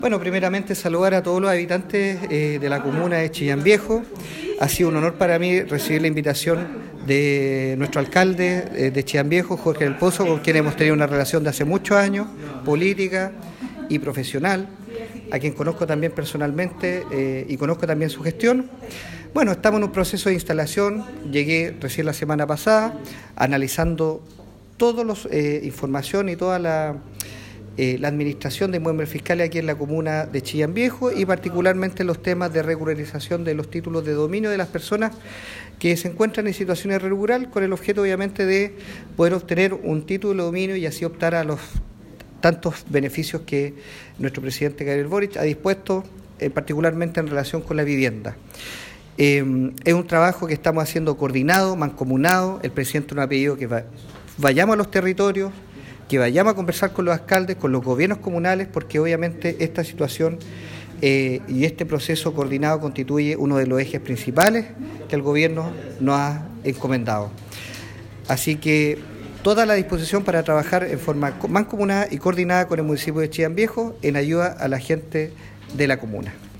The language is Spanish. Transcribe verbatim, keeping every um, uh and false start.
Bueno, primeramente saludar a todos los habitantes eh, de la comuna de Chillán Viejo. Ha sido un honor para mí recibir la invitación de nuestro alcalde eh, de Chillán Viejo, Jorge del Pozo, con quien hemos tenido una relación de hace muchos años, política y profesional, a quien conozco también personalmente eh, y conozco también su gestión. Bueno, estamos en un proceso de instalación, llegué recién la semana pasada, analizando toda la eh, información y toda la... Eh, la administración de inmuebles fiscales aquí en la comuna de Chillán Viejo y particularmente los temas de regularización de los títulos de dominio de las personas que se encuentran en situación irregular, con el objeto obviamente de poder obtener un título de dominio y así optar a los tantos beneficios que nuestro presidente Gabriel Boric ha dispuesto, eh, particularmente en relación con la vivienda. Eh, es un trabajo que estamos haciendo coordinado, mancomunado. El presidente nos ha pedido que va, vayamos a los territorios, que vayamos a conversar con los alcaldes, con los gobiernos comunales, porque obviamente esta situación eh, y este proceso coordinado constituye uno de los ejes principales que el gobierno nos ha encomendado. Así que toda la disposición para trabajar en forma mancomunada y coordinada con el municipio de Chillán Viejo en ayuda a la gente de la comuna.